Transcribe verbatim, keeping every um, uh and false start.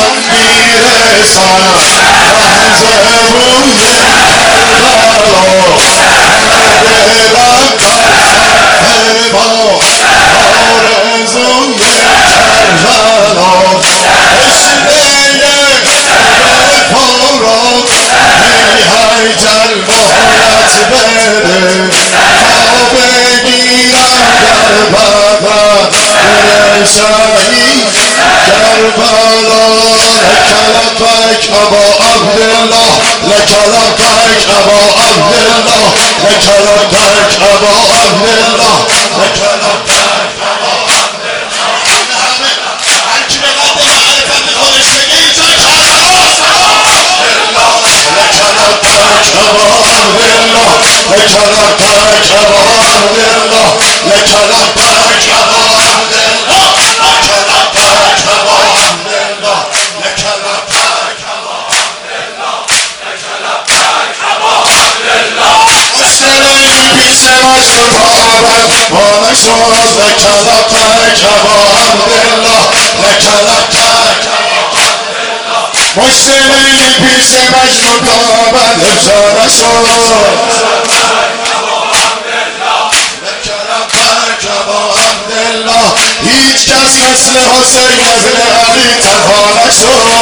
میرسم لحظه روی کربلا دلم در صف با آرزوی کربلا تشنه پارات میهیجر مهلت بده تا بگیرم در بدن شهید کربلا لک لبیک ابا عبدالله لک لبیک ابا عبدالله لک لبیک ابا عبدالله لک لبیک ابا هر کی به قدر معرفت خودش بگه اینجا کربلاست لک لبیک ابا عبدالله لک لبیک ابا عبدالله لک لبیک ابا ونشوز لك لبيك ابا عبدالله لك لبيك مشتری پیش مجنون دامن افشار شد لك لبيك ابا عبدالله هیچ کس مثل حسین ابن علی تنها نشد